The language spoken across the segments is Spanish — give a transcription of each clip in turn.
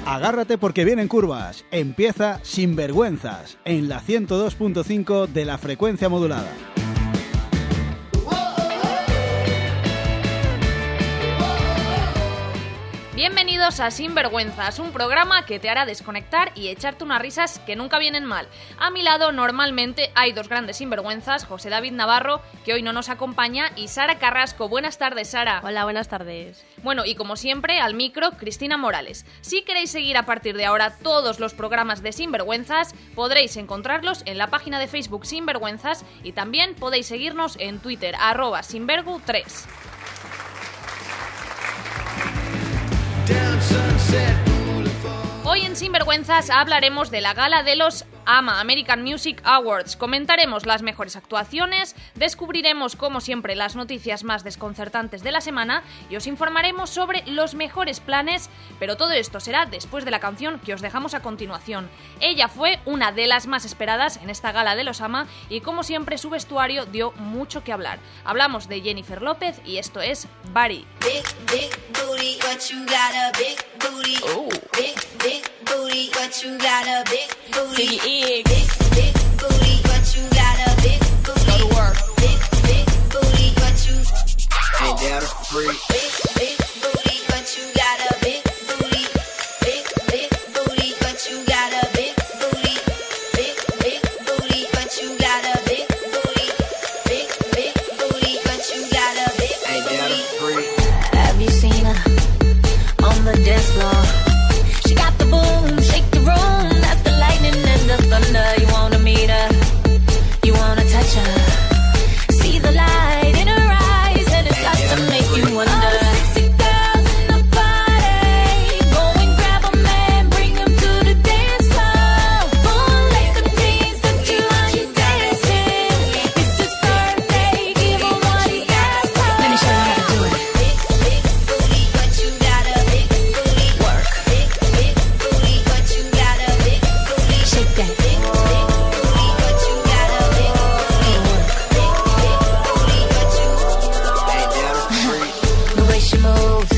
Agárrate porque vienen curvas. Empieza Sinvergüenzas en la 102.5 de la frecuencia modulada. Bienvenidos a Sinvergüenzas, un programa que te hará desconectar y echarte unas risas que nunca vienen mal. A mi lado normalmente hay dos grandes sinvergüenzas, José David Navarro, que hoy no nos acompaña, y Sara Carrasco. Buenas tardes, Sara. Hola, buenas tardes. Bueno, y como siempre, al micro, Cristina Morales. Si queréis seguir a partir de ahora todos los programas de Sinvergüenzas, podréis encontrarlos en la página de Facebook Sinvergüenzas y también podéis seguirnos en Twitter, @Sinvergu3. Hoy en Sinvergüenzas hablaremos de la gala de los AMA, American Music Awards. Comentaremos las mejores actuaciones, descubriremos como siempre las noticias más desconcertantes de la semana y os informaremos sobre los mejores planes, pero todo esto será después de la canción que os dejamos a continuación. Ella fue una de las más esperadas en esta gala de los AMA y como siempre su vestuario dio mucho que hablar. Hablamos de Jennifer López y esto es Body. Big, big booty, what you got a big booty. Oh. Big, big booty, what you got a big booty. Big, big booty, what you got a big booty. Go to work. Big booty, what you. Ain't that a freak? Big booty, what you got a big booty. Big booty, what you got a big booty. Big booty, what you got a big booty. Big booty, what you got a big booty. Ain't that a freak? Have you seen her on the dance floor? She got the boom, shake the room. That's the lightning and the thunder. You wanna meet her, you wanna touch her. See the light in her eyes and it starts to make you wonder. All the sexy girls in the party, go and grab a man, bring him to the dance floor. Go and let them dance, don't you want you dancing? It's his birthday, give him what he asked for. Let me show you how to do it. Big booty, what you got a big booty. Work. Big booty, what you got a big booty. Shake that. Big booty, what you got a big booty. Big booty, what you. Ain't that a freak? The way she moves,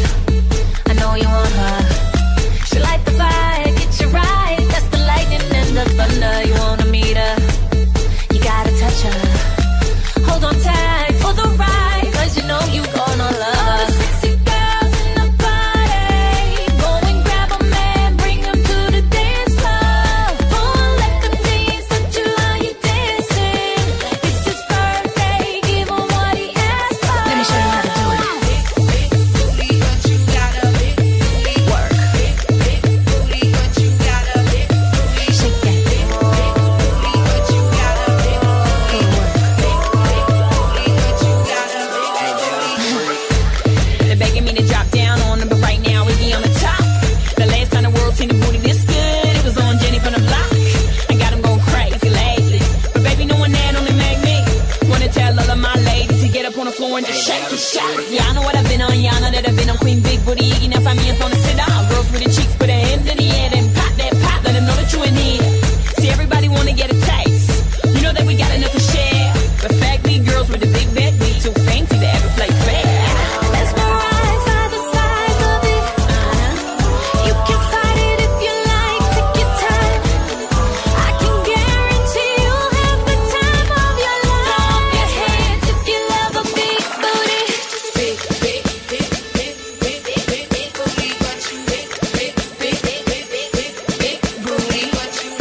I know you want her. She light the fire, get you right. That's the lightning and the thunder. You wanna meet her, you gotta touch her. Hold on tight for the ride, 'cause you know you gonna love her. All the sexy girls in the party, go and grab a man, bring him to the dance floor. Go and let them dance, don't you are you dancing? It's his birthday, give him what he asked for. Let me show you how to do it. Big booty, what you got a big booty. Work. Big booty, what you got a big booty. Shake that. Big booty, what you got a big booty. Work. Big booty, what you got a big Ain't that a freak? They're begging me to drop down on them, but right now we be on the top. The last time the world seen a booty this good, it was on Jenny from the block. I got them going crazy lately, but baby, no one that only make me wanna tell all of my ladies to get up on the floor and just shake it, shake. Yeah, I know what I've been on, yeah, I know that I've been on Queen Big Booty. You know, find me up on the sit down. Girls with the cheeks, put a hand in the air, then pop that pop, let them know that you in here. See, everybody wanna get a taste. You know that we got enough to share, but fagly girls with the big back, we too fancy to ever play fair. Mesmerized by the size of it. You can fight it if you like, take your time. I can guarantee you'll have the time of your life. Throw up your hands if you love a big booty. Big booty, what you big booty, what you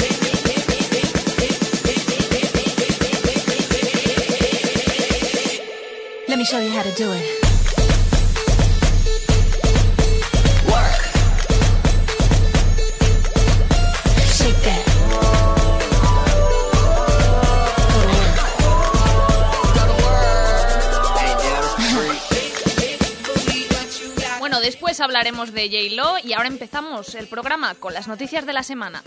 Let me show you how to do it. Work. Shake that. Go to work. Ain't that a freak? Bueno, después hablaremos de J-Lo y ahora empezamos el programa con las noticias de la semana.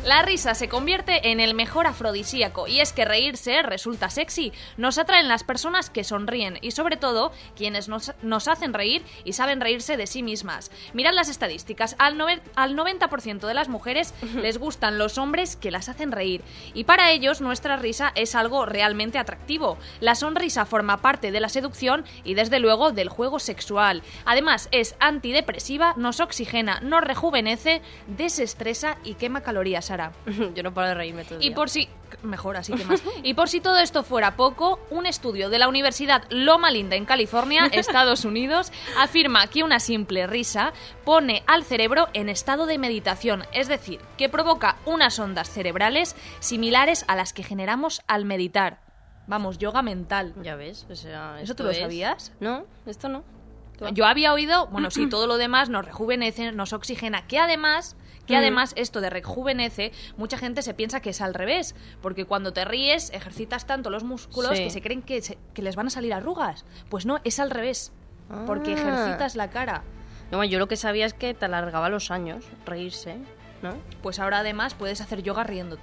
La risa se convierte en el mejor afrodisíaco y es que reírse resulta sexy. Nos atraen las personas que sonríen y sobre todo quienes nos hacen reír y saben reírse de sí mismas. Mirad las estadísticas, al 90% de las mujeres les gustan los hombres que las hacen reír y para ellos nuestra risa es algo realmente atractivo. La sonrisa forma parte de la seducción y desde luego del juego sexual. Además es antidepresiva, nos oxigena, nos rejuvenece, desestresa y quema calorías, Sara. Yo no paro de reírme todo el Y día. por si... Mejor, así que más. Y por si todo esto fuera poco, un estudio de la Universidad Loma Linda en California, Estados Unidos, afirma que una simple risa pone al cerebro en estado de meditación, es decir, que provoca unas ondas cerebrales similares a las que generamos al meditar. Vamos, yoga mental. Ya ves, o sea... ¿Eso tú esto lo sabías? No, esto no. Yo había oído, bueno, sí, todo lo demás nos rejuvenece, nos oxigena, que además esto de rejuvenece, mucha gente se piensa que es al revés, porque cuando te ríes ejercitas tanto los músculos Sí. que se creen que les van a salir arrugas. Pues no, es al revés, porque ejercitas la cara. No, bueno, yo lo que sabía es que te alargaba los años, reírse, ¿no? Pues ahora además puedes hacer yoga riéndote.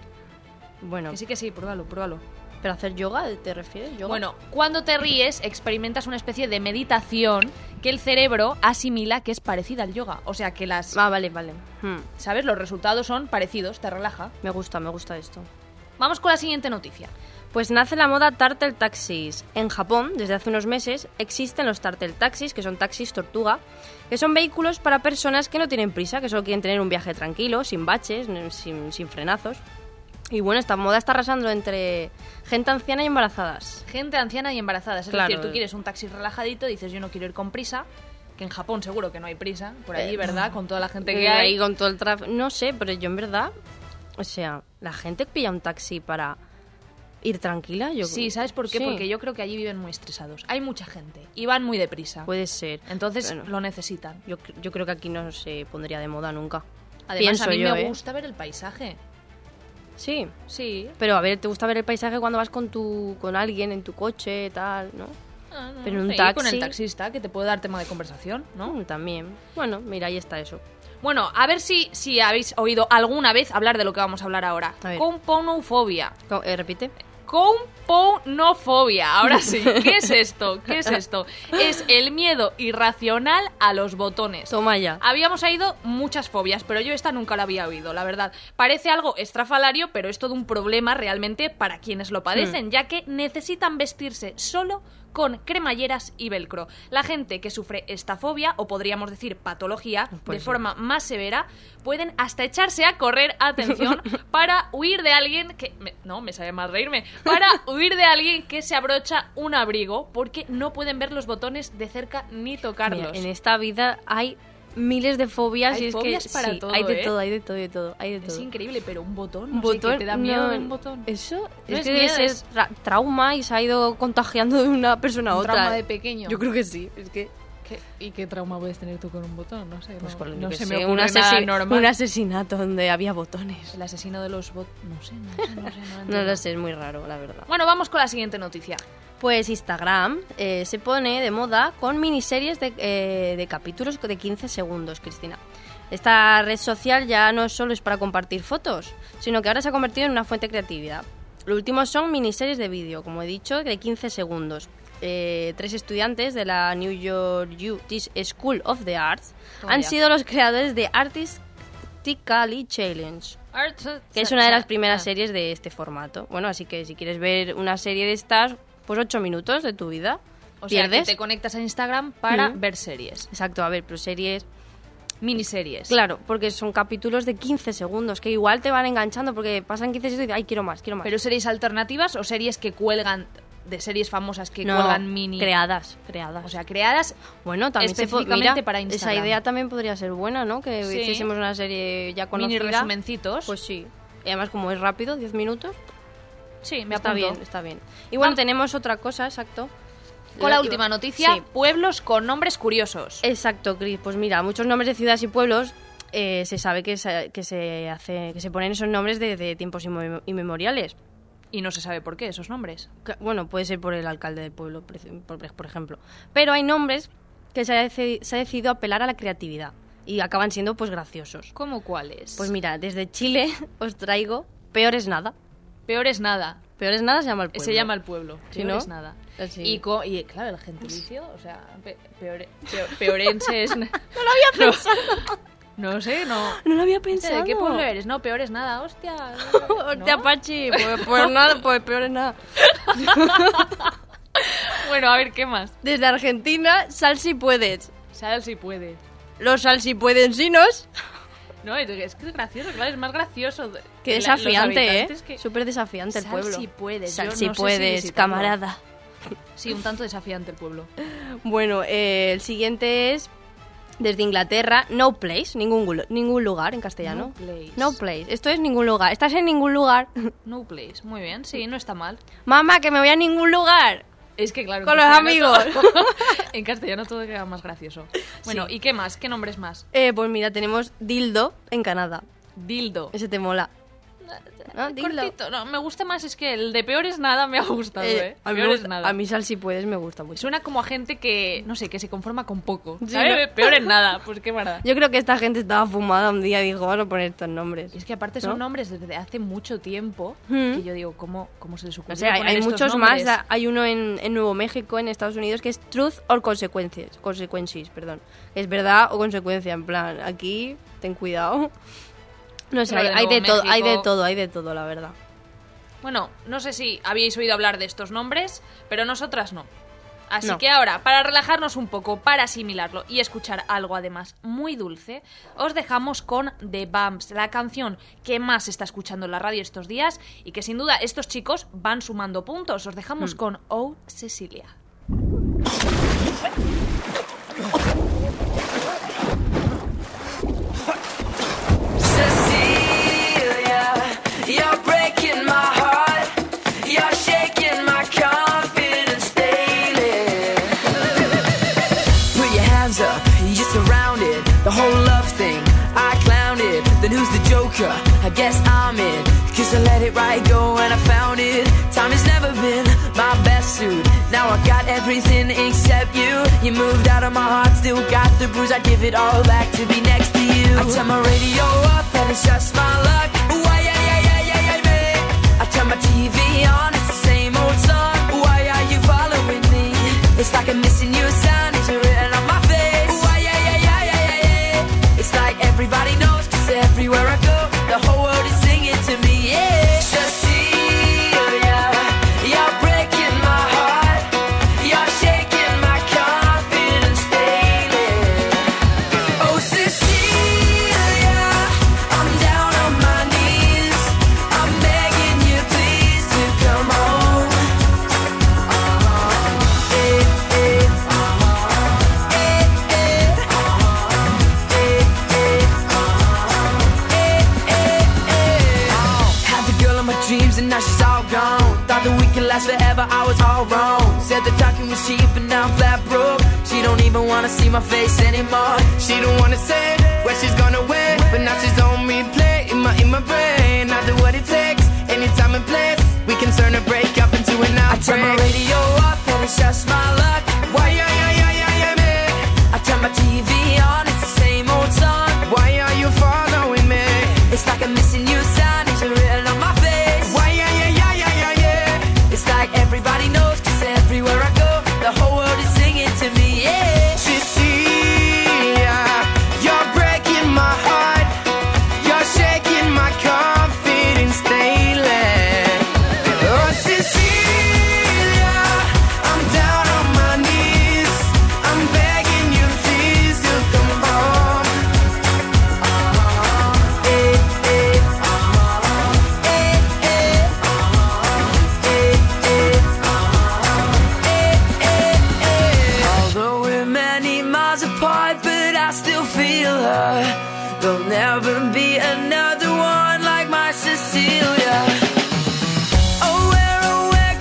Bueno, Que sí, pruébalo, pruébalo. ¿pero hacer yoga te refieres? ¿Yoga? Bueno, cuando te ríes experimentas una especie de meditación que el cerebro asimila que es parecida al yoga. O sea que las... Ah, vale. ¿Sabes? Los resultados son parecidos, te relaja. Me gusta esto. Vamos con la siguiente noticia. Pues nace la moda Turtle Taxis. En Japón, desde hace unos meses, existen los Turtle Taxis, que son taxis tortuga, que son vehículos para personas que no tienen prisa, que solo quieren tener un viaje tranquilo, sin baches, sin frenazos. Y bueno, esta moda está arrasando entre gente anciana y embarazadas. Gente anciana y embarazada. Es Claro. decir, tú quieres un taxi relajadito, dices yo no quiero ir con prisa, que en Japón seguro que no hay prisa, por allí, ¿verdad? Con toda la gente que hay. Ahí con todo el tráfico. No sé, pero yo en verdad, o sea, la gente pilla un taxi para ir tranquila. Sí, ¿sabes por qué? Sí. Porque yo creo que allí viven muy estresados. Hay mucha gente y van muy deprisa. Puede ser. Entonces Bueno, lo necesitan. yo creo que aquí no se pondría de moda nunca. Además, Pienso a mí yo, me ¿eh? gusta ver el paisaje. Sí, Sí. pero a ver, ¿te gusta ver el paisaje cuando vas con alguien en tu coche, tal, no? Pero en un sí, taxi... con el taxista, que te puede dar tema de conversación, ¿no? También. Bueno, mira, ahí está eso. Bueno, a ver si habéis oído alguna vez hablar de lo que vamos a hablar ahora. A ver. Componofobia. Repite. Componofobia. Ahora sí. ¿Qué es esto? ¿Qué es esto? Es el miedo irracional a los botones. Toma ya. Habíamos oído muchas fobias, pero yo esta nunca la había oído, la verdad. Parece algo estrafalario, pero es todo un problema realmente para quienes lo padecen, ya que necesitan vestirse solo con cremalleras y velcro. La gente que sufre esta fobia, o podríamos decir patología, Pues de sí. forma más severa, pueden hasta echarse a correr, atención, para huir de alguien que... No, me sabe más reírme. Para huir de alguien que se abrocha un abrigo, porque no pueden ver los botones de cerca ni tocarlos. Mira, en esta vida hay miles de fobias Hay y es fobias que para sí, todo, hay de ¿eh? todo, hay de todo, hay de todo, hay de todo. Es increíble, pero un botón, Un no sé, botón, ¿qué te da miedo no, de un botón? Eso No es es que debe miedo, ser es trauma y se ha ido contagiando de una persona a Un otra. trauma de pequeño. Yo creo que sí, es que ¿Y qué trauma puedes tener tú con un botón? No sé, pues no, con lo no que se sé, me un, ocurre nada normal. un asesinato donde había botones. El asesino de los botones, no sé. No entiendo. lo sé, es muy raro, la verdad. Bueno, vamos con la siguiente noticia. Pues Instagram se pone de moda con miniseries de capítulos de 15 segundos, Cristina. Esta red social ya no solo es para compartir fotos, sino que ahora se ha convertido en una fuente de creatividad. Lo último son miniseries de vídeo, como he dicho, de 15 segundos. 3 estudiantes de la New York School of the Arts Toma han ya. sido los creadores de Artistically Challenge, que es una de las primeras series de este formato. Bueno, así que si quieres ver una serie de estas, pues 8 minutos de tu vida. O sea, que pierdes. te conectas a Instagram para Ujú. ver series, Exacto, a ver, pero series... miniseries. Claro, porque son capítulos de 15 segundos, que igual te van enganchando porque pasan 15 segundos y dices, ay, quiero más, quiero más. ¿Pero series alternativas o series que cuelgan, de series famosas que no, cuelgan mini? creadas. O sea, creadas bueno, también específicamente mira, para Instagram. esa idea también podría ser buena, ¿no? Que Sí. hiciésemos una serie ya mini conocida. resumencitos. Pues sí. Y además, como es rápido, 10 minutos, sí, me está apunto. bien, está bien. Y bueno, Vam- tenemos otra cosa, exacto. Con la última noticia, Sí. pueblos con nombres curiosos. Exacto, Cris. Pues mira, muchos nombres de ciudades y pueblos se sabe que se ponen esos nombres de tiempos inmemoriales. Y no se sabe por qué esos nombres. Bueno, puede ser por el alcalde del pueblo, por ejemplo. Pero hay nombres que se ha decidido apelar a la creatividad. y acaban siendo pues graciosos. ¿Cómo cuáles? Pues mira, desde Chile os traigo Peor es nada. Peor es nada. Peor es nada se llama el pueblo. Se llama el pueblo. ¿Sí, Peor no? es nada. Sí. Y claro, el gentilicio, o sea, peorense es... No lo había pensado. No sé, no. No lo había pensado. ¿De qué pueblo eres? No, peor es nada, hostia. Hostia, ¿no? Pachi, pues nada, pues peor es nada. Bueno, a ver, ¿qué más? Desde Argentina, Sal si puedes. Sal si puedes. Los sal si puedensinos. No, es que es gracioso, claro, es más gracioso. Qué Los desafiante, habitantes ¿eh? que... Súper desafiante el Sal pueblo. si puedes. Sal Yo si no sé puedes, visitarlo. camarada. Sí, un tanto desafiante el pueblo. Bueno, el siguiente es desde Inglaterra, No Place, ningún lugar en castellano. No place. No Place, esto es ningún lugar. Estás en ningún lugar. No place, muy bien, sí, no está mal. Mamá, que me voy a ningún lugar. Es que claro, en Con los castellano amigos. todo- en castellano todo queda más gracioso. Bueno, Sí. ¿y qué más? ¿Qué nombres más? Pues mira, tenemos Dildo en Canadá. Dildo. Ese te mola. ¿No? Dildo. Cortito, no, me gusta más, es que el de peor es nada me ha gustado, A mí, Peor me es gusta- nada. a mí Sal si puedes me gusta mucho. Suena como a gente que, no sé, que se conforma con poco. Sí, ¿Sabes? ¿no? Peor es nada, pues qué mala. Yo creo que esta gente estaba fumada un día y dijo, vamos a poner estos nombres. Y es que aparte son ¿No? nombres desde hace mucho tiempo Mm. que yo digo, ¿cómo se les ocurre O sea, poner hay estos muchos nombres? más. Hay uno en Nuevo México, en Estados Unidos, que es Truth or Consequences. Consequences, perdón. Es verdad o consecuencia, en plan, aquí, ten cuidado. No sé, Pero de hay de Nuevo todo, México- hay de todo, la verdad. Bueno, no sé si habíais oído hablar de estos nombres, pero nosotras no. Así No. que ahora, para relajarnos un poco, para asimilarlo y escuchar algo además muy dulce, os dejamos con The Bumps, la canción que más se está escuchando en la radio estos días y que sin duda estos chicos van sumando puntos. Os dejamos con Oh Cecilia. Cecilia, you're breaking my heart. You're shaking my confidence daily. Put your hands up, you're surrounded. The whole love thing, I clowned it. Then who's the joker? I guess I'm in. 'Cause I let it right go and I found it. Time has never been my best suit. Now I got everything except you. You moved out of my heart, still got the bruise. I give it all back to be next to you. I turn my radio up and it's just my luck. Why, yeah, me. I turn my TV on, it's the same old song. Why are you following me? It's like I'm missing your sound, it's written on my face. Why, yeah. It's like everybody knows, 'cause everywhere I go, the whole world is singing to me, yeah. Cecilia, you're breaking my heart. You're shaking my confidence daily. Oh, Cecilia, I'm down on my knees. I'm begging you, please, to come home. Had the girl of my dreams and now she's all gone. Thought that we could last forever, I was all wrong. Said the talking was cheap and now I'm flat broke. She don't even wanna see my face anymore. She don't wanna say where she's gonna win, but now she's on replay in my brain. I do what it takes, any time and place. We can turn a breakup into an I turn my outbreak. radio up and it's just my luck. Why, me? I turn my TV on, it's the same old song. Why are you following me? It's like I'm missing you, sign, it's written on my face. Why, yeah. It's like everybody knows, 'cause everywhere I go, the whole world is singing to me, yeah. Cecilia, you're breaking my heart. You're shaking my confidence daily. Oh, Cecilia, I'm down on my knees. I'm begging you, please, to come home. Although we're many miles apart, but I still feel her. There'll never be another one like my Cecilia. Oh, where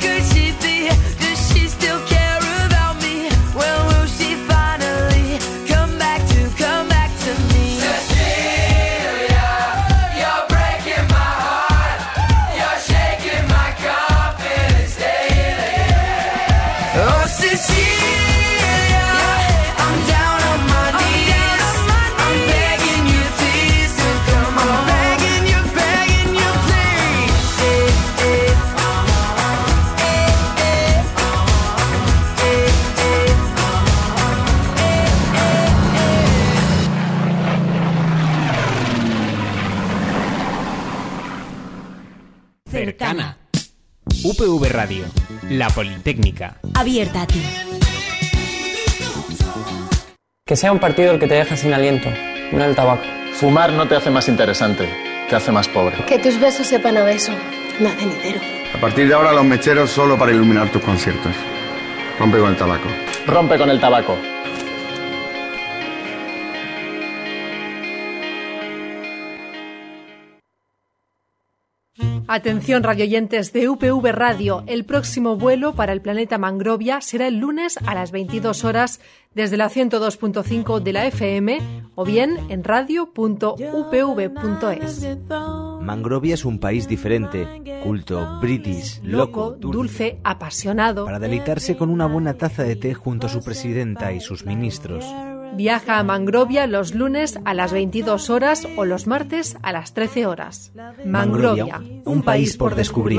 UPV Radio, la Politécnica. Abierta a ti. Que sea un partido el que te deja sin aliento, no el tabaco. Fumar no te hace más interesante, te hace más pobre. Que tus besos sepan a beso, no a cenitero. A partir de ahora los mecheros solo para iluminar tus conciertos. Rompe con el tabaco. Rompe con el tabaco. Atención radioyentes de UPV Radio, el próximo vuelo para el planeta Mangrovia será el lunes a las 22 horas desde la 102.5 de la FM o bien en radio.upv.es. Mangrovia es un país diferente, culto, british, loco, dulce, apasionado. Para deleitarse con una buena taza de té junto a su presidenta y sus ministros. Viaja a Mangrovia los lunes a las 22 horas o los martes a las 13 horas. Mangrovia, un país por descubrir.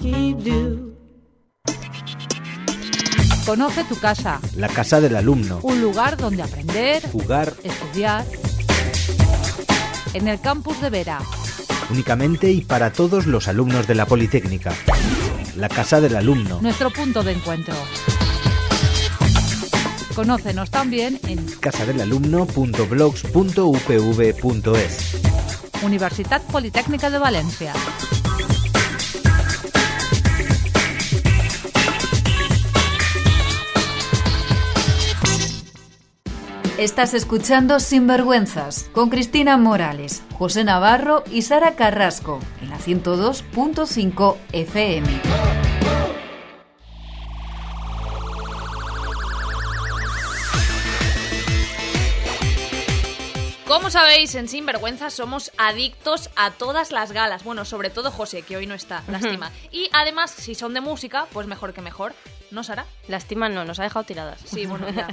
Conoce tu casa. La casa del alumno. Un lugar donde aprender, jugar, estudiar. En el campus de Vera. Únicamente y para todos los alumnos de la Politécnica. La casa del alumno. Nuestro punto de encuentro. Conócenos también en casadelalumno.blogs.upv.es. Universidad Politécnica de Valencia. Estás escuchando Sinvergüenzas con Cristina Morales, José Navarro y Sara Carrasco en la 102.5 FM. Como sabéis, en Sinvergüenzas somos adictos a todas las galas. Bueno, sobre todo José, que hoy no está, lástima. Y además, si son de música, pues mejor que mejor. ¿No, Sara? Lástima no, nos ha dejado tiradas. Sí, bueno, ya.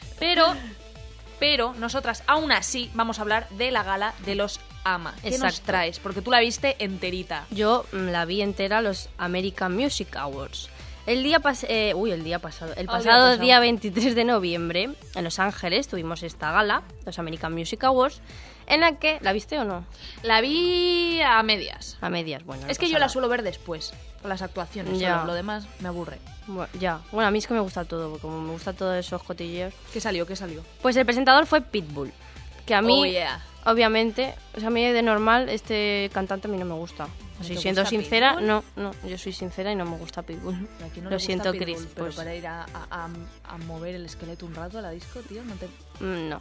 Pero nosotras, aún así, vamos a hablar de la gala de los AMA. ¿Qué nos traes? Porque tú la viste enterita. Yo la vi entera, los American Music Awards. El pasado día 23 de noviembre, en Los Ángeles, tuvimos esta gala, los American Music Awards, en la que... ¿La viste o no? La vi a medias. A medias, bueno. Es que yo la suelo ver después, con las actuaciones. Ya. Solo, lo demás me aburre. Bueno, a mí es que me gusta todo, porque como me gusta todos esos cotilleos. ¿Qué salió? Pues el presentador fue Pitbull, que a mí, oh, yeah. obviamente, o sea, a mí de normal este cantante a mí no me gusta. Si siendo sincera, no, yo soy sincera y no me gusta Pitbull. Lo siento, Pitbull, Chris. Pero para ir a mover el esqueleto un rato a la disco, tío, no te... No.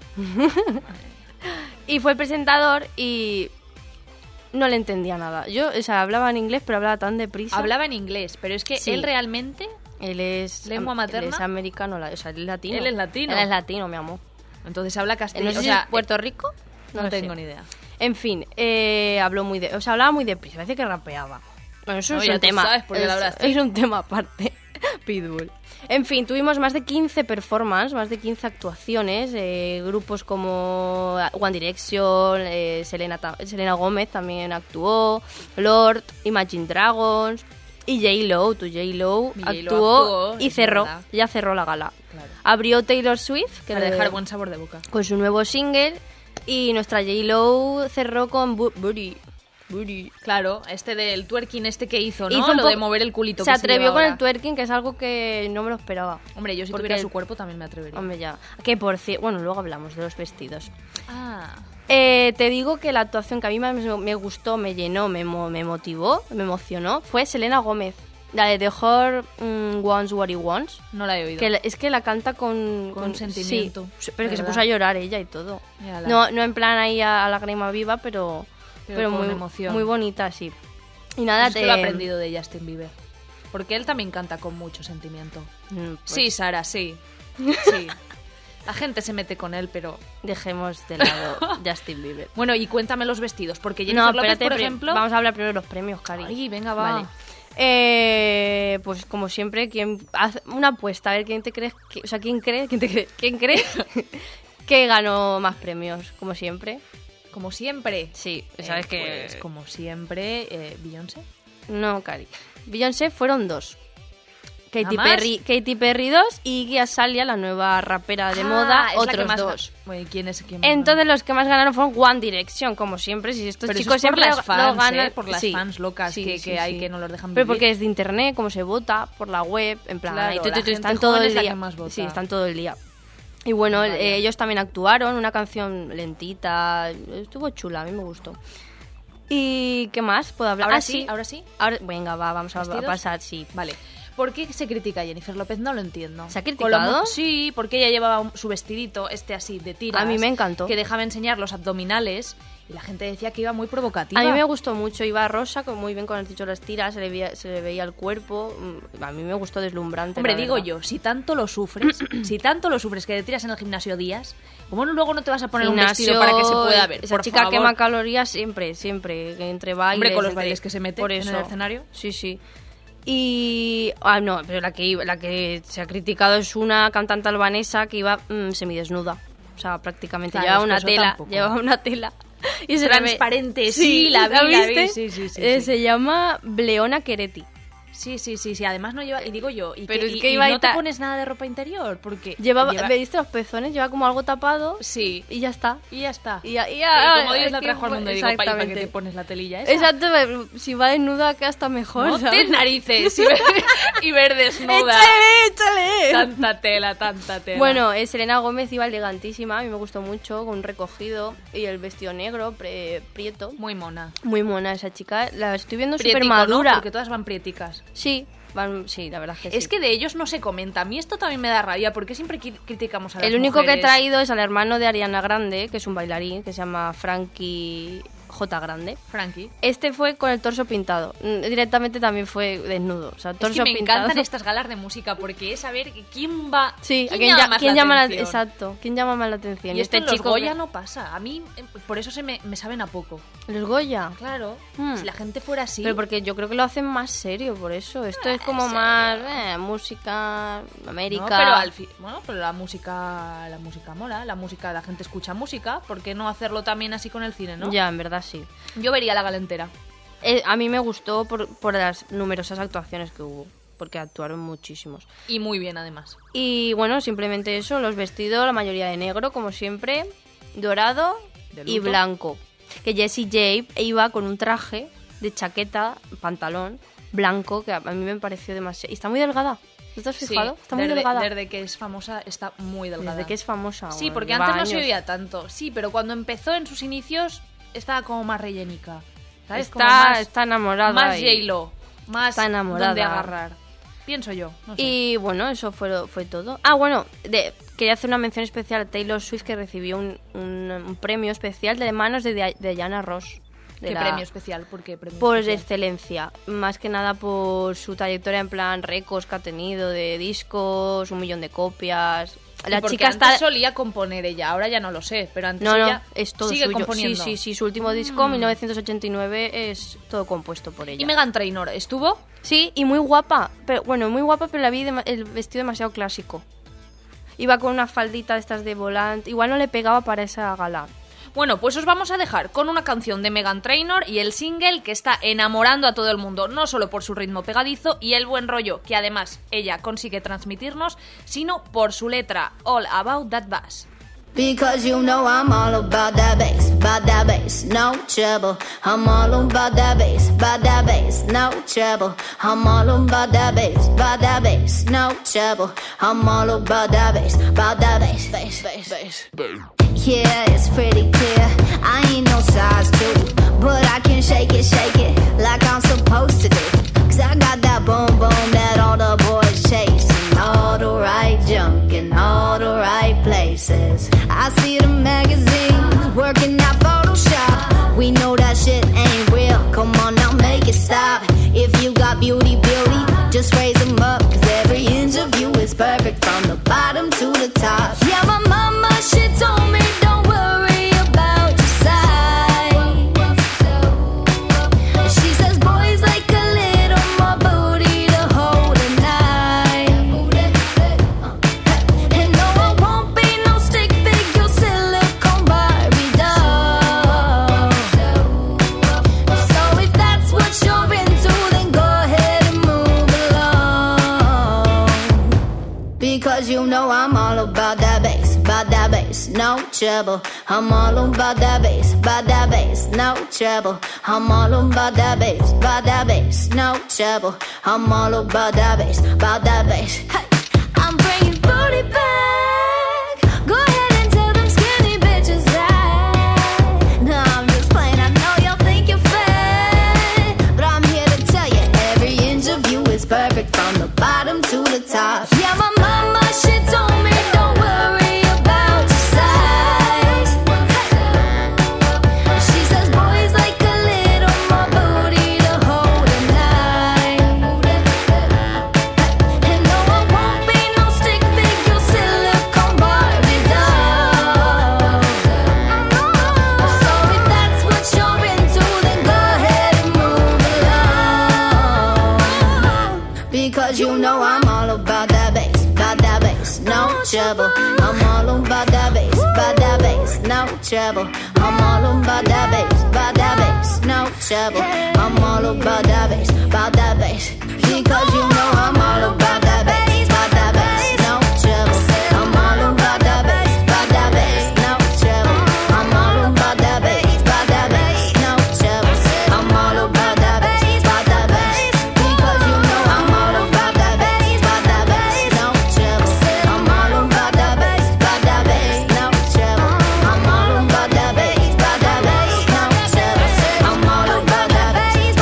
Y fue el presentador y no le entendía nada. Yo, o sea, hablaba en inglés, pero hablaba tan deprisa. Hablaba en inglés, pero es que sí. él realmente... Él es... ¿Lengua materna? Él es americano, o sea, él es latino. Él es latino. Él es latino, mi amor. Entonces habla castellano. No sé si es Puerto Rico. No tengo ni idea. En fin, hablaba muy deprisa, parece que rapeaba. Bueno, eso es un tema. Es un tema aparte. Pitbull. En fin, tuvimos más de 15 performances, más de 15 actuaciones, grupos como One Direction, Selena Gómez también actuó, Lorde, Imagine Dragons y J-Lo. J-Lo actuó y cerró, ya cerró la gala. Claro. Abrió Taylor Swift, que para dejar buen sabor de boca, con su nuevo single, y nuestra J-Lo cerró con Booty. Claro, del twerking que hizo, ¿no? Lo de mover el culito. Se atrevió con el twerking, que es algo que no me lo esperaba. Hombre, yo si tuviera su cuerpo también me atrevería. Hombre, ya. Que por cierto, bueno, luego hablamos de los vestidos. Ah. Te digo que la actuación que a mí me gustó, me llenó, me motivó, me emocionó, fue Selena Gómez. La de The Heart Wants What It Wants. No la he oído. Es que la canta con sentimiento. Sí, pero que se puso a llorar ella y todo. No en plan ahí a lágrima viva, pero muy emoción. Muy bonita, sí. Y nada, es que lo he aprendido de Justin Bieber. Porque él también canta con mucho sentimiento. Pues... Sí, Sara, sí. La gente se mete con él, pero... Dejemos de lado Justin Bieber. Bueno, y cuéntame los vestidos, porque Jennifer López, por ejemplo... Vamos a hablar primero de los premios, Cari. Ay, venga, va. Vale. Pues como siempre, quien hace una apuesta, a ver quién cree que ganó más premios, como siempre. Como siempre. Sí, sabes que pues, como siempre, Beyoncé. No, Cari. Beyoncé fueron dos. Katy Perry 2 y Iggy Azalea, la nueva rapera de moda, es la que otros más 2. Bueno, ¿quién más Entonces los que más ganaron fueron One Direction, como siempre. Si estos pero chicos eso es por siempre las fans, lo ganan, por las fans locas que hay que no los dejan vivir. Pero porque es de internet, como se vota por la web, en plan, claro, están todo el es la día. que más vota. Sí, están todo el día. Y bueno, ellos también actuaron, una canción lentita, estuvo chula, a mí me gustó. ¿Y qué más puedo hablar? ¿Ahora sí? ¿Ahora sí? Venga, vamos a pasar, sí. Vale. ¿Por qué se critica a Jennifer López? No lo entiendo. ¿Se ha criticado? Sí, porque ella llevaba su vestidito así de tiras. A mí me encantó. Que dejaba enseñar los abdominales y la gente decía que iba muy provocativa. A mí me gustó mucho, iba rosa, muy bien con el techo de las tiras, se le veía el cuerpo. A mí me gustó deslumbrante. Hombre, digo yo, si tanto lo sufres que te tiras en el gimnasio días, ¿cómo luego no te vas a poner un vestido para que se pueda ver? Esa chica quema calorías siempre, que entre bailes. Hombre, con los bailes que se mete por eso. En el escenario. Sí. Y... no, pero la que se ha criticado es una cantante albanesa que iba semidesnuda. O sea, prácticamente llevaba una tela. Y se transparente, sí, la vi. Sí. Se llama Bleona Kereti. Sí. Además no lleva, y digo yo, pero es que iba no te pones nada de ropa interior, porque ¿me diste los pezones? Lleva como algo tapado. Sí. Y ya está. Y como Dios la trajo al mundo, digo, ¿para qué te pones la telilla esa? Exacto, si va desnuda que hasta mejor, no ¿sabes? te narices y ver desnuda. ¡Échale! Tanta tela. Bueno, Selena Gómez iba elegantísima, a mí me gustó mucho, con un recogido y el vestido negro, prieto. Muy mona. Muy mona esa chica, la estoy viendo Prietico, súper madura. ¿no? Porque todas van prieticas. Sí, la verdad es que sí. Es que de ellos no se comenta. A mí esto también me da rabia, porque siempre criticamos a las El único mujeres. que he traído es al hermano de Ariana Grande, que es un bailarín, que se llama Frankie J. Grande. Frankie. Este fue con el torso pintado. Directamente también fue desnudo. O sea, torso es que me pintado. encantan estas galas de música, porque es saber quién va... Sí, ¿quién llama la atención? Exacto, ¿quién llama más la atención? Y este chico Goya no pasa. A mí, por eso me saben a poco. ¿Los Goya? Claro. Si la gente fuera así... Pero porque yo creo que lo hacen más serio, por eso. Esto es como más música, América... No, pero la música mola. La gente escucha música. ¿Por qué no hacerlo también así con el cine, no? Ya, en verdad sí. Yo vería la gala entera. A mí me gustó por las numerosas actuaciones que hubo, porque actuaron muchísimos. Y muy bien, además. Y bueno, simplemente eso, los vestidos, la mayoría de negro, como siempre, dorado y blanco. Que Jessie J iba con un traje de chaqueta, pantalón, blanco, que a mí me pareció demasiado... Y está muy delgada. ¿No te has fijado? Sí, está muy delgada. Desde que es famosa está muy delgada. Desde que es famosa. Sí, porque antes no se oía tanto. Sí, pero cuando empezó en sus inicios estaba como más rellenica. ¿Sabes? Está enamorada. Más J-Lo. Más está enamorada. donde agarrar. Pienso yo. No sé. Y bueno, eso fue todo. Ah, bueno, quería hacer una mención especial a Taylor Swift, que recibió un premio especial de manos de Diana Ross. ¿Qué premio especial? ¿Por qué premio por especial? Excelencia. Más que nada por su trayectoria en plan récords que ha tenido de discos, 1 millón de copias. La chica antes solía componer ella, ahora ya no lo sé, pero antes ella es todo sigue suyo. componiendo. Sí, su último disco, 1989, es todo compuesto por ella. ¿Y Meghan Trainor estuvo? Sí, y muy guapa. Pero la vi el vestido demasiado clásico. Iba con una faldita de estas de volante, igual no le pegaba para esa gala. Bueno, pues os vamos a dejar con una canción de Meghan Trainor y el single que está enamorando a todo el mundo, no solo por su ritmo pegadizo y el buen rollo que además ella consigue transmitirnos, sino por su letra, All About That Bass. Because you know I'm all about that bass, no trouble. I'm all about that bass, no trouble. I'm all about that bass, no trouble. I'm all about that bass, bass. Yeah, it's pretty clear, I ain't no size 2, but I can shake it like I'm supposed to do. Cause I got that boom boom that all the boys chase, and all the right junk in all the right places. I see the magazines working out Photoshop. We know that shit ain't real, come on now make it stop. If you got beauty, just raise them up. Cause every inch of you is perfect from the bottom to the top. Yeah, my mama, she told me don't worry about your size. She says boys like a little more booty to hold at night. And no, I won't be no stick figure. Because you know I'm all about that bass, no trouble. I'm all about that bass, no trouble. I'm all about that bass, no trouble. I'm all about that bass, Hey, I'm bringing booty back. Go ahead and tell them skinny bitches that. No, I'm just playing. I know y'all think you're fat, but I'm here to tell you every inch of you is perfect from the bottom to the top. Yeah, my mama, she told me don't worry about your size. She says boys like a little more booty to hold at night. And no, I won't be no stick figure silicone Barbie doll. So if that's what you're into, then go ahead and move along. Because you know I'm all about that bass, no trouble. I'm all about that bass, no trouble. I'm all about that bass, no trouble. I'm all about that bass, because you know I'm all about that bass, no trouble. I'm all about that bass, no trouble. I'm all about that bass, no trouble. I'm all about that bass, because you know I'm all about that bass, no trouble. I'm all about that bass, no trouble. I'm all about that bass, no trouble. I'm all about that bass,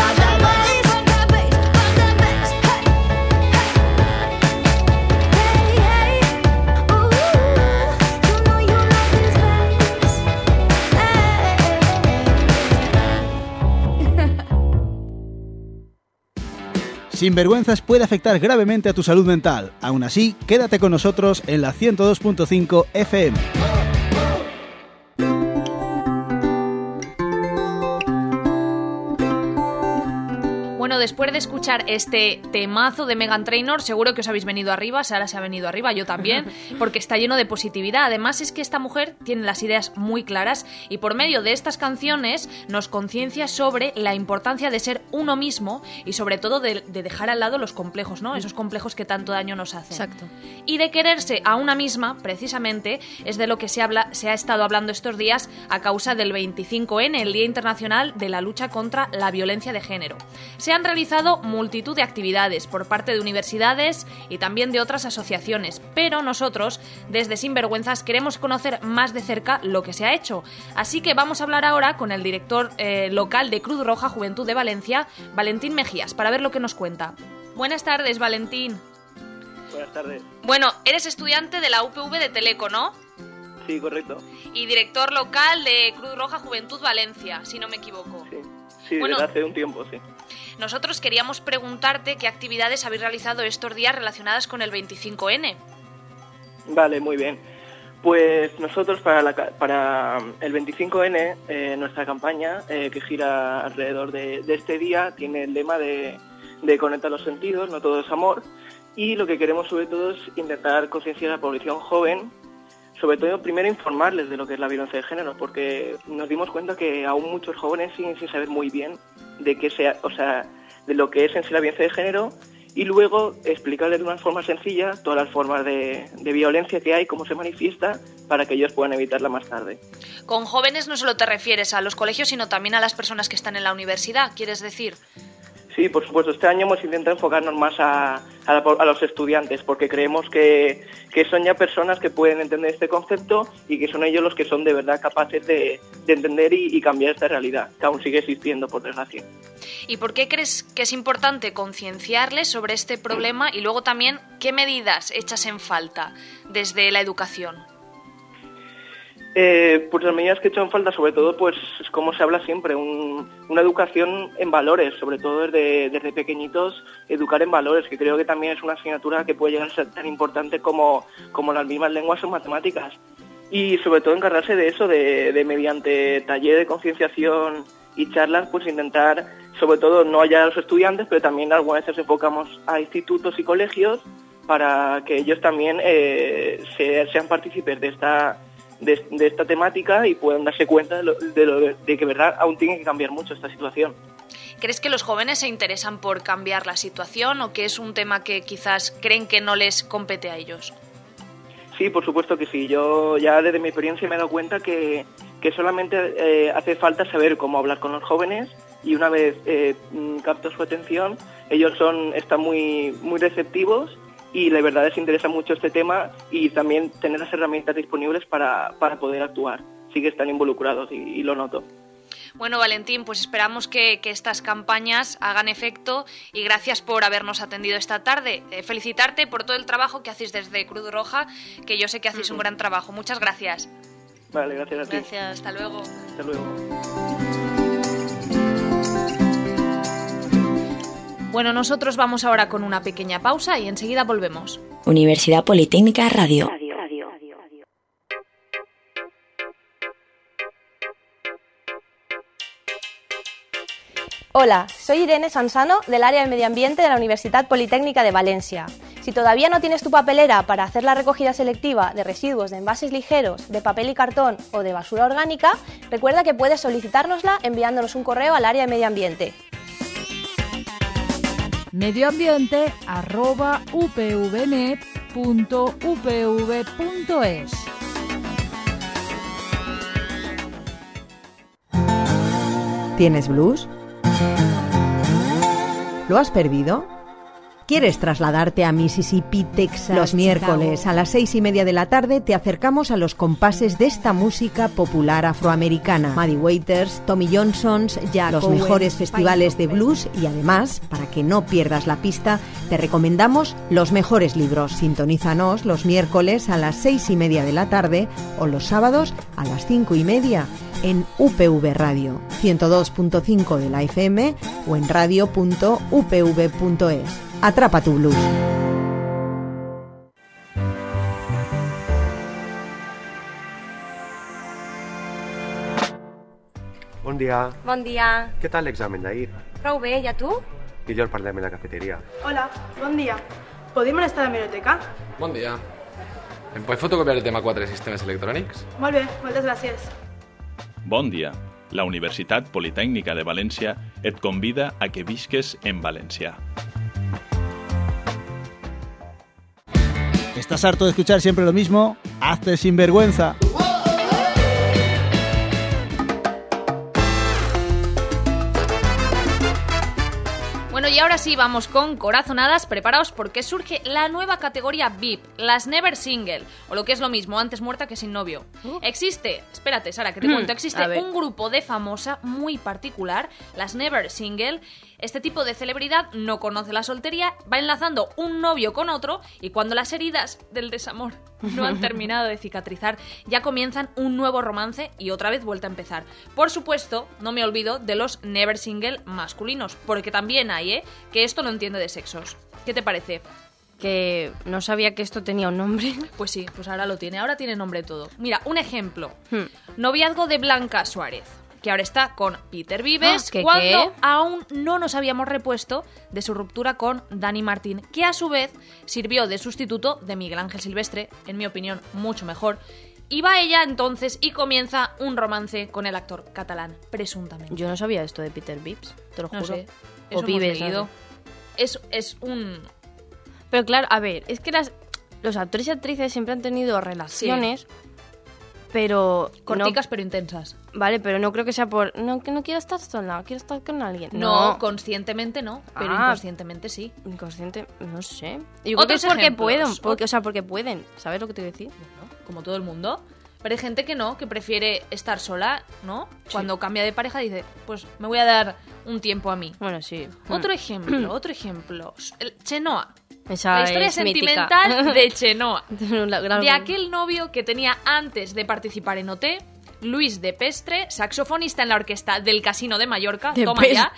Sinvergüenzas puede afectar gravemente a tu salud mental. Aún así, quédate con nosotros en la 102.5 FM. Bueno, después de escuchar este temazo de Meghan Trainor, seguro que os habéis venido arriba, Sara se ha venido arriba, yo también, porque está lleno de positividad. Además es que esta mujer tiene las ideas muy claras y por medio de estas canciones nos conciencia sobre la importancia de ser uno mismo y sobre todo de dejar al lado los complejos, ¿no? Esos complejos que tanto daño nos hacen. Exacto. Y de quererse a una misma, precisamente, es de lo que se ha estado hablando estos días a causa del 25N, el Día Internacional de la Lucha contra la Violencia de Género. Se han realizado multitud de actividades por parte de universidades y también de otras asociaciones, pero nosotros, desde Sinvergüenzas, queremos conocer más de cerca lo que se ha hecho. Así que vamos a hablar ahora con el director local de Cruz Roja Juventud de Valencia, Valentín Mejías, para ver lo que nos cuenta. Buenas tardes, Valentín. Buenas tardes. Bueno, eres estudiante de la UPV de Teleco, ¿no? Sí, correcto. Y director local de Cruz Roja Juventud Valencia, si no me equivoco. Sí, bueno, desde hace un tiempo, sí. Nosotros queríamos preguntarte qué actividades habéis realizado estos días relacionadas con el 25N. Vale, muy bien. Pues nosotros para el 25N, nuestra campaña, que gira alrededor de este día, tiene el lema de conectar los sentidos, no todo es amor, y lo que queremos sobre todo es intentar concienciar a la población joven, sobre todo primero informarles de lo que es la violencia de género, porque nos dimos cuenta que aún muchos jóvenes siguen sin saber muy bien de lo que es en sí la violencia de género, y luego explicarles de una forma sencilla todas las formas de violencia que hay, cómo se manifiesta, para que ellos puedan evitarla más tarde. Con jóvenes no solo te refieres a los colegios, sino también a las personas que están en la universidad, ¿quieres decir? Sí, por supuesto. Este año hemos intentado enfocarnos más a los estudiantes, porque creemos que son ya personas que pueden entender este concepto y que son ellos los que son de verdad capaces de entender y cambiar esta realidad, que aún sigue existiendo, por desgracia. ¿Y por qué crees que es importante concienciarles sobre este problema y luego también qué medidas echas en falta desde la educación? Pues las medidas que he hecho en falta, sobre todo, pues como se habla siempre, una educación en valores, sobre todo desde pequeñitos, educar en valores, que creo que también es una asignatura que puede llegar a ser tan importante como las mismas lenguas o matemáticas. Y sobre todo encargarse de eso, de mediante taller de concienciación y charlas, pues intentar, sobre todo, no hallar a los estudiantes, pero también algunas veces enfocamos a institutos y colegios para que ellos también sean partícipes de esta temática y puedan darse cuenta de que verdad aún tiene que cambiar mucho esta situación. ¿Crees que los jóvenes se interesan por cambiar la situación o que es un tema que quizás creen que no les compete a ellos? Sí, por supuesto que sí. Yo ya desde mi experiencia me he dado cuenta que solamente hace falta saber cómo hablar con los jóvenes y una vez capto su atención, ellos están muy receptivos y la verdad les interesa mucho este tema y también tener las herramientas disponibles para poder actuar. Sí que están involucrados y lo noto. Bueno, Valentín, pues esperamos que estas campañas hagan efecto y gracias por habernos atendido esta tarde. Felicitarte por todo el trabajo que hacéis desde Cruz Roja, que yo sé que hacéis un gran trabajo. Muchas gracias. Vale, gracias a ti. Gracias, hasta luego. Hasta luego. Bueno, nosotros vamos ahora con una pequeña pausa y enseguida volvemos. Universidad Politécnica Radio. Hola, soy Irene Sansano del área de Medio Ambiente de la Universidad Politécnica de Valencia. Si todavía no tienes tu papelera para hacer la recogida selectiva de residuos de envases ligeros, de papel y cartón o de basura orgánica, recuerda que puedes solicitárnosla enviándonos un correo al área de Medio Ambiente. medioambiente@upvnet.upv.es. ¿Tienes blues? ¿Lo has perdido? ¿Quieres trasladarte a Mississippi, Texas? Los miércoles a las 6:30 de la tarde te acercamos a los compases de esta música popular afroamericana. Maddie Waters, Tommy Johnson's, Jack los mejores festivales de blues y además, para que no pierdas la pista, te recomendamos los mejores libros. Sintonízanos los miércoles a las 6:30 de la tarde o los sábados a las 5:30 en UPV Radio, 102.5 de la FM o en radio.upv.es. Atrapa tu blues. Bon dia. Bon dia. Què tal l'examen d'ahir? Prou bé, i a tu? Millor parlem en la cafeteria. Hola, bon dia. Podem anar a la biblioteca? Bon dia. Em pots fotocopiar el tema 4 de sistemes electrònics? Molt bé, moltes gràcies. Bon dia. La Universitat Politécnica de València et convida a que visques en valencià. ¿Estás harto de escuchar siempre lo mismo? ¡Hazte sinvergüenza! Bueno, y ahora sí, vamos con corazonadas. Preparaos porque surge la nueva categoría VIP, las Never Single, o lo que es lo mismo, antes muerta que sin novio. Existe, espérate Sara, que te cuento, existe un grupo de famosa muy particular, las Never Single. Este tipo de celebridad no conoce la soltería, va enlazando un novio con otro y cuando las heridas del desamor no han terminado de cicatrizar, ya comienzan un nuevo romance y otra vez vuelta a empezar. Por supuesto, no me olvido de los Never Single masculinos, porque también hay, que esto no entiende de sexos. ¿Qué te parece? Que no sabía que esto tenía un nombre. Pues sí, pues ahora lo tiene, ahora tiene nombre todo. Mira, un ejemplo. Noviazgo de Blanca Suárez, que ahora está con Peter Vives, cuando aún no nos habíamos repuesto de su ruptura con Dani Martín, que a su vez sirvió de sustituto de Miguel Ángel Silvestre, en mi opinión, mucho mejor. Y va ella entonces y comienza un romance con el actor catalán, presuntamente. Yo no sabía esto de Peter Vives, te lo juro. No sé, o eso Vives, hemos leído. Es un... Pero claro, a ver, es que los actores y actrices siempre han tenido relaciones... Sí. Pero... Corticas pero intensas. Vale, pero no creo que sea por... No, que no quiero estar sola, quiero estar con alguien. No, conscientemente no, pero inconscientemente sí. Inconsciente, no sé. Yo creo que es porque pueden, porque pueden. ¿Sabes lo que te quiero decir? Bueno, como todo el mundo. Pero hay gente que no, que prefiere estar sola, ¿no? Sí. Cuando cambia de pareja dice, pues me voy a dar un tiempo a mí. Bueno, sí. Otro ejemplo. Chenoa. Esa la historia es sentimental mítica. de Chenoa. De aquel novio que tenía antes de participar en OT, Luis de Pestre, saxofonista en la orquesta del Casino de Mallorca, toma ya,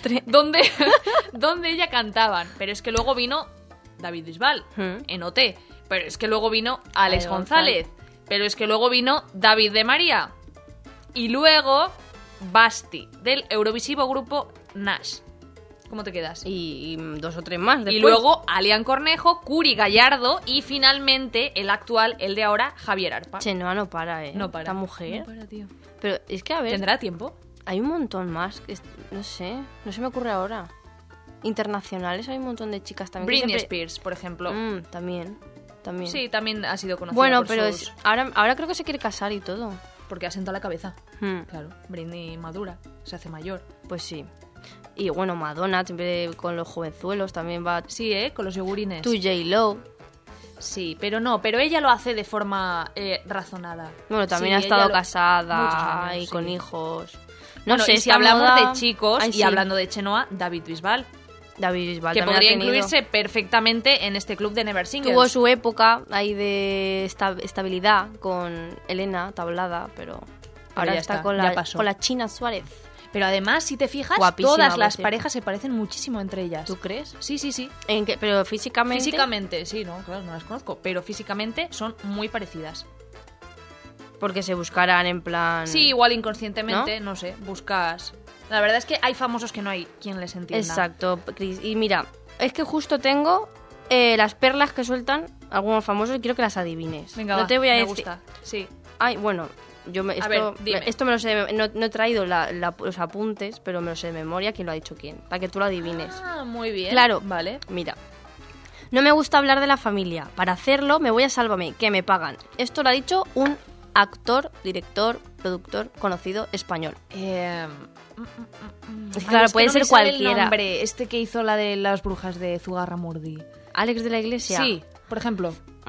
donde ella cantaban. Pero es que luego vino David Bisbal en OT. Pero es que luego vino Alex González. Pero es que luego vino David de María. Y luego Basti, del Eurovisivo grupo Nash. ¿Cómo te quedas? Y 2 o 3 más después. Y luego Alian Cornejo, Curi Gallardo y finalmente el actual, el de ahora, Javier Arpa. Chenoa no para, No para. Esta mujer. No para, tío. Pero es que, a ver... ¿Tendrá tiempo? Hay un montón más. No sé, no se me ocurre ahora. Internacionales hay un montón de chicas también. Britney Spears, por ejemplo. También. también. Sí, también ha sido conocida Bueno, por pero sus... ahora creo que se quiere casar y todo. Porque ha sentado la cabeza. Claro, Britney madura, se hace mayor. Pues sí. Y bueno, Madonna, siempre con los jovenzuelos también va... Sí, con los yogurines. Tu J-Lo. Sí, pero ella lo hace de forma razonada. Bueno, también ha estado casada y con hijos. No sé, si hablamos moda... de chicos y hablando de Chenoa, David Bisbal. Que podría incluirse perfectamente en este club de Never Singles. Tuvo su época ahí de estabilidad con Elena Tablada, pero ahora está con la China Suárez. Pero además, si te fijas, guapísima, todas las parejas se parecen muchísimo entre ellas. ¿Tú crees? Sí. ¿En qué? Pero físicamente... Físicamente, sí, no, claro, no las conozco. Pero físicamente son muy parecidas. Porque se buscarán en plan... Sí, igual inconscientemente, no sé, buscas... La verdad es que hay famosos que no hay quien les entienda. Exacto, Chris. Y mira, es que justo tengo las perlas que sueltan algunos famosos y quiero que las adivines. Venga, no te voy a decir... gusta, sí. Ay, bueno, esto me lo sé, no he traído los apuntes, pero me lo sé de memoria quién lo ha dicho quién, para que tú lo adivines. Ah, muy bien. Claro, vale. Mira, no me gusta hablar de la familia. Para hacerlo me voy a Sálvame, que me pagan. Esto lo ha dicho un actor, director, productor conocido español. Claro, puede ser cualquiera. El nombre, este que hizo la de las brujas de Zugarramurdi. Alex de la Iglesia. Sí, por ejemplo.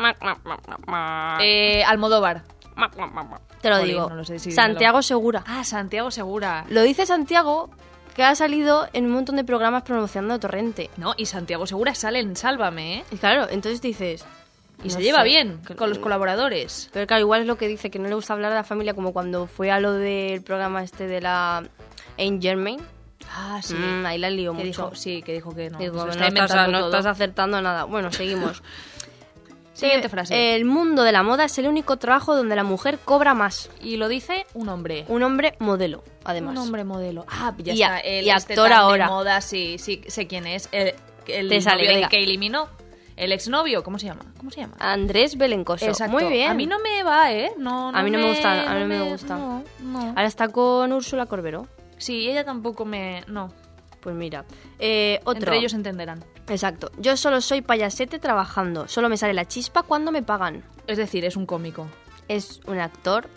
Almodóvar. Te lo digo. No lo sé, Santiago Segura. Ah, Santiago Segura. Lo dice Santiago, que ha salido en un montón de programas promocionando Torrente. No, y Santiago Segura sale en Sálvame, ¿eh? Y claro, entonces dices... Y se lleva bien con los colaboradores. Pero claro, igual es lo que dice, que no le gusta hablar de la familia, como cuando fue a lo del programa este de la Ain't Germain. Ah, sí. Ahí la lió Dijo mucho. que dijo que no. Digo, no estás acertando nada. Bueno, seguimos. Siguiente frase. El mundo de la moda es el único trabajo donde la mujer cobra más. Y lo dice un hombre. Un hombre modelo, además. Un hombre modelo. Ah, ya y está. Y actor ahora. De moda, sí, sé quién es. El Te sale, novio de Kylie Minogue. El exnovio, ¿cómo se llama? Andrés Belencoso. Exacto. Muy bien. A mí no me va, ¿eh? No, a mí no me gusta, a mí me gusta. No. Ahora está con Úrsula Corberó. Sí, ella tampoco me... No. Pues mira. Otro. Entre ellos entenderán. Exacto. Yo solo soy payasete trabajando. Solo me sale la chispa cuando me pagan. Es decir, es un cómico. Es un actor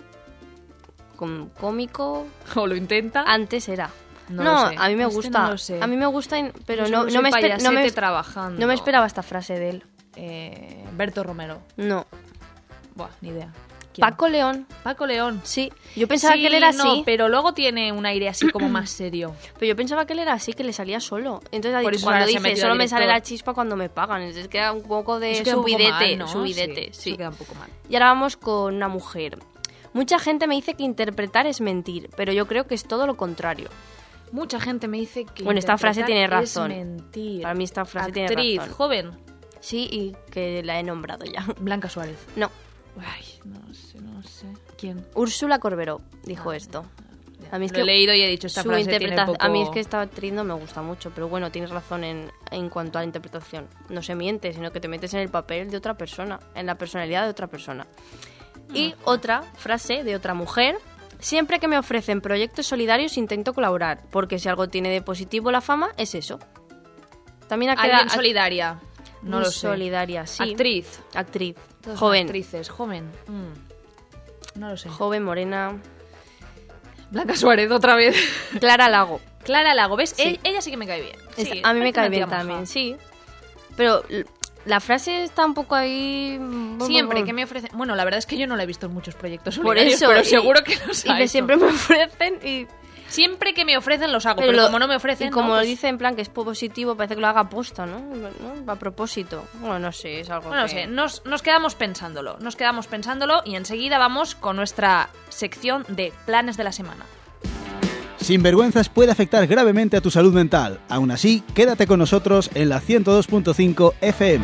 cómico. O lo intenta. Antes era. No, a mí me gusta. No lo sé. A mí me gusta, pero no me trabajando. No me esperaba esta frase de él. Berto Romero. No. Buah, ni idea. ¿Quién? Paco León. Paco León. Sí. Yo pensaba que él era así. No, pero luego tiene un aire así como más serio. Pero yo pensaba que él era así, que le salía solo. Entonces por eso cuando dice, solo me sale la chispa cuando me pagan. Entonces queda un poco de subidete. Subidete, sí. Queda un poco mal. Y ahora vamos con una mujer. Mucha gente me dice que interpretar es mentir, pero yo creo que es todo lo contrario. Mucha gente me dice que bueno, esta frase tiene razón. Es mentir. Para mí esta frase Actriz, tiene razón. Joven. Sí, y que la he nombrado ya. Blanca Suárez. No. Ay, no sé. ¿Quién? Úrsula Corberó dijo esto. A mí es que he leído y he dicho esta frase tiene poco... A mí es que esta actriz no me gusta mucho, pero bueno, tienes razón en cuanto a la interpretación. No se miente, sino que te metes en el papel de otra persona, en la personalidad de otra persona. Y otra frase de otra mujer. Siempre que me ofrecen proyectos solidarios intento colaborar, porque si algo tiene de positivo la fama, es eso. También ha quedado... ¿Alguien solidaria? No lo sé. Solidaria, sí. Actriz. Todas joven. Actrices, joven. No lo sé. Joven, morena. Blanca Suárez, otra vez. Clara Lago. Clara Lago, ¿ves? Sí. Ella sí que me cae bien. Sí, a mí me cae bien también, sí. Pero... La frase está un poco ahí... Siempre que me ofrecen... Bueno, la verdad es que yo no la he visto en muchos proyectos solidarios, por eso, pero seguro que los hay. Y que siempre me ofrecen y... Siempre que me ofrecen los hago, pero como no me ofrecen... Y como no, lo dice en plan que es positivo, parece que lo haga aposta, ¿no? A propósito. Bueno, no sé, es algo bueno, que... no sé, nos quedamos pensándolo. Y enseguida vamos con nuestra sección de planes de la semana. Sinvergüenzas puede afectar gravemente a tu salud mental. Aún así, quédate con nosotros en la 102.5 FM.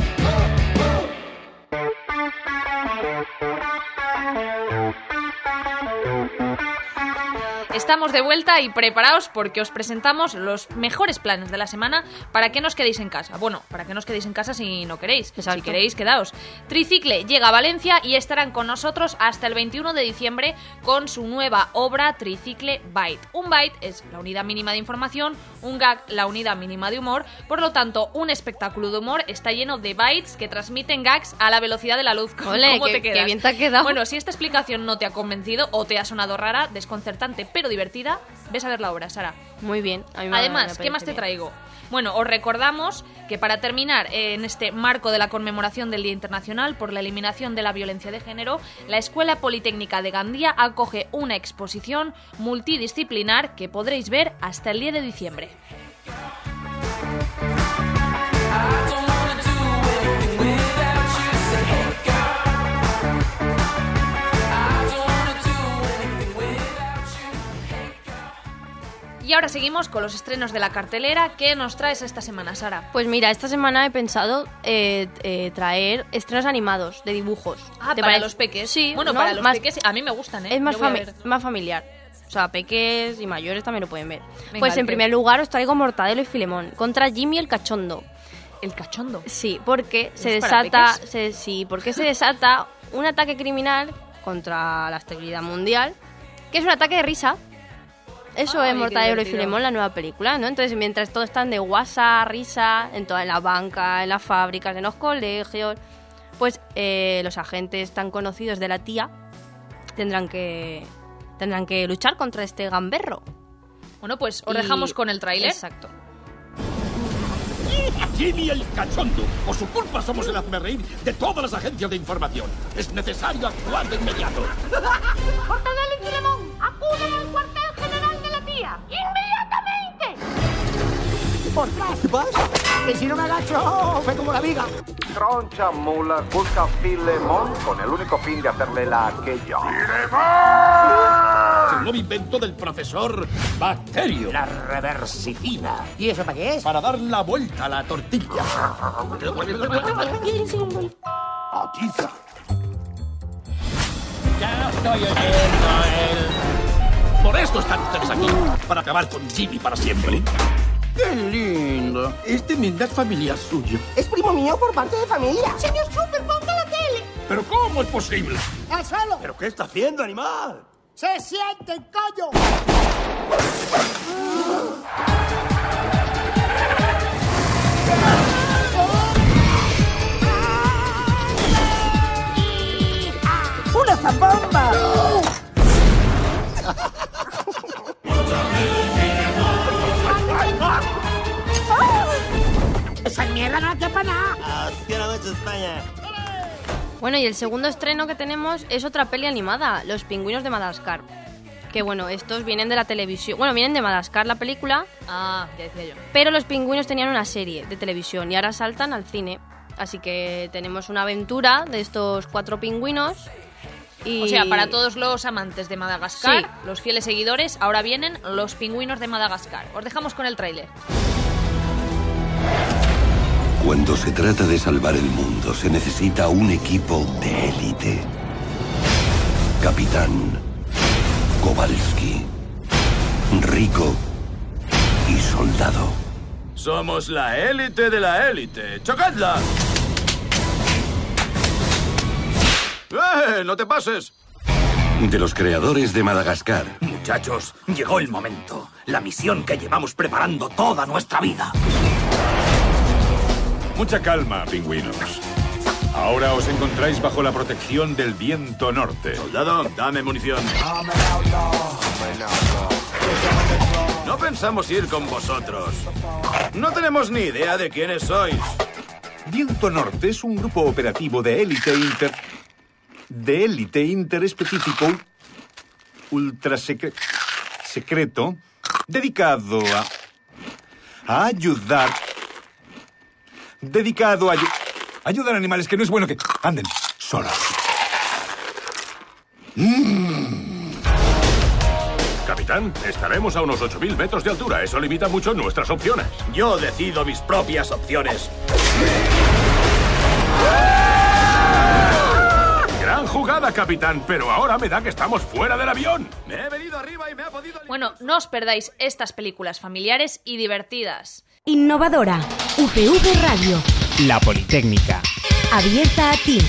Estamos de vuelta y preparaos porque os presentamos los mejores planes de la semana para que no os quedéis en casa. Bueno, para que no os quedéis en casa si no queréis. Exacto. Si queréis, quedaos. Tricicle llega a Valencia y estarán con nosotros hasta el 21 de diciembre con su nueva obra Tricicle Byte. Un byte es la unidad mínima de información, un gag la unidad mínima de humor. Por lo tanto, un espectáculo de humor está lleno de bytes que transmiten gags a la velocidad de la luz. Ole, ¿Cómo te quedas? qué bien te ha quedado. Bueno, si esta explicación no te ha convencido o te ha sonado rara, desconcertante pero divertida, ves a ver la obra, Sara. Muy bien. Además, ¿qué más te traigo? Bueno, os recordamos que para terminar en este marco de la conmemoración del Día Internacional por la Eliminación de la Violencia de Género, la Escuela Politécnica de Gandía acoge una exposición multidisciplinar que podréis ver hasta el 10 de diciembre. Y ahora seguimos con los estrenos de la cartelera. ¿Qué nos traes esta semana, Sara? Pues mira, esta semana he pensado traer estrenos animados de dibujos. Ah, para los peques. Sí, bueno, ¿no? para los peques a mí me gustan, ¿eh? Es más familiar. O sea, peques y mayores también lo pueden ver. Venga, pues en primer lugar os traigo Mortadelo y Filemón contra Jimmy el Cachondo. ¿El Cachondo? Sí, porque se para desata, porque se desata un ataque criminal contra la estabilidad mundial, que es un ataque de risa. Eso es Mortadelo y Filemón, la nueva película, ¿no? Entonces, mientras todos están de guasa, risa, en la banca, en las fábricas, en los colegios, pues los agentes tan conocidos de la tía tendrán que luchar contra este gamberro. Bueno, pues os dejamos con el tráiler. Exacto. Jimmy el Cachondo. Por su culpa somos el hazmerreír de todas las agencias de información. Es necesario actuar de inmediato. Mortadelo y Filemón, acuden al cuartel general de la tía. ¡Inmediatamente! ¡Ostras! ¿Qué pasa? Que si no me agacho, fue como la viga. Troncha mula busca a Filemón con el único fin de hacerle la aquello. Es el nuevo invento del profesor Bacterio. La reversifina. ¿Y eso para qué es? Para dar la vuelta a la tortilla. Atiza. Ya estoy oyendo él. Por esto están ustedes aquí. Para acabar con Jimmy para siempre. ¡Qué lindo! Es de mindad familiar suyo. Es primo mío por parte de familia. Señor Super, ponga la tele. ¿Pero cómo es posible? ¡Al suelo! ¿Pero qué está haciendo, animal? ¡Se siente, coño! ¡Una zambomba! ¡Esa mierda no hace para nada! ¡Hostia, la noche España! Bueno, y el segundo estreno que tenemos es otra peli animada, Los Pingüinos de Madagascar. Que bueno, estos vienen de la televisión. Bueno, vienen de Madagascar la película. Ah, ya decía yo. Pero Los Pingüinos tenían una serie de televisión y ahora saltan al cine. Así que tenemos una aventura de estos 4 pingüinos. Y... O sea, para todos los amantes de Madagascar, sí, los fieles seguidores, ahora vienen Los Pingüinos de Madagascar. Os dejamos con el tráiler. Cuando se trata de salvar el mundo, se necesita un equipo de élite. Capitán, Kowalski, Rico y soldado. Somos la élite de la élite. ¡Chocadla! ¡No te pases! De los creadores de Madagascar. Muchachos, llegó el momento. La misión que llevamos preparando toda nuestra vida. Mucha calma, pingüinos. Ahora os encontráis bajo la protección del viento norte. Soldado, dame munición. No pensamos ir con vosotros. No tenemos ni idea de quiénes sois. Viento Norte es un grupo operativo de élite interespecífico secreto dedicado a ayudar. Dedicado a ayudar a animales, que no es bueno que anden solos. Capitán, estaremos a unos 8.000 metros de altura. Eso limita mucho nuestras opciones. Yo decido mis propias opciones. ¡Gran jugada! nada, capitán, pero ahora me da que estamos fuera del avión. Me he venido arriba y me ha podido... Bueno, no os perdáis estas películas familiares y divertidas. Innovadora. UPV Radio. La Politécnica. Abierta a ti.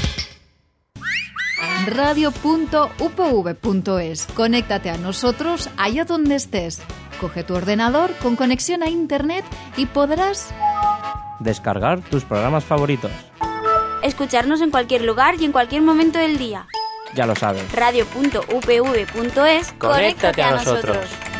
Radio.upv.es. Conéctate a nosotros allá donde estés. Coge tu ordenador con conexión a internet y podrás descargar tus programas favoritos. Escucharnos en cualquier lugar y en cualquier momento del día. Ya lo sabes. Radio.upv.es. Conéctate a nosotros.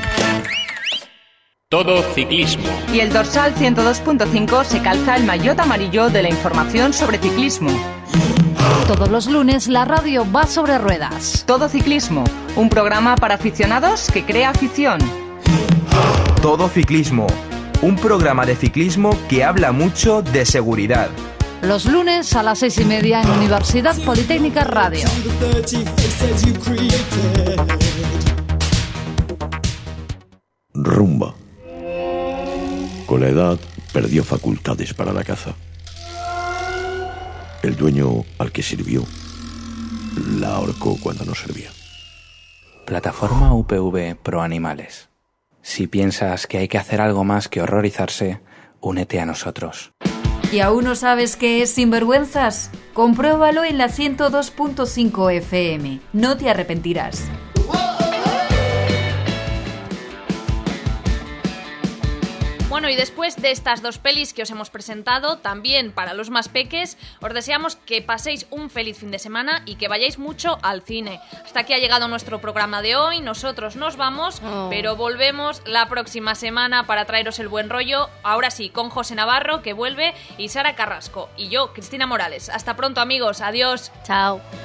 Todo ciclismo. Y el dorsal 102.5 se calza el maillot amarillo de la información sobre ciclismo. Todos los lunes la radio va sobre ruedas. Todo ciclismo, un programa para aficionados que crea afición. Todo ciclismo, un programa de ciclismo que habla mucho de seguridad. Los lunes a las 6:30 en Universidad Politécnica Radio. Rumba. Con la edad perdió facultades para la caza. El dueño al que sirvió la ahorcó cuando no servía. Plataforma UPV Pro Animales. Si piensas que hay que hacer algo más que horrorizarse, únete a nosotros. ¿Y aún no sabes qué es Sinvergüenzas? Compruébalo en la 102.5 FM. No te arrepentirás. Bueno, y después de estas dos pelis que os hemos presentado, también para los más peques, os deseamos que paséis un feliz fin de semana y que vayáis mucho al cine. Hasta aquí ha llegado nuestro programa de hoy, nosotros nos vamos, pero volvemos la próxima semana para traeros el buen rollo, ahora sí, con José Navarro, que vuelve, y Sara Carrasco, y yo, Cristina Morales. Hasta pronto, amigos, adiós. Chao.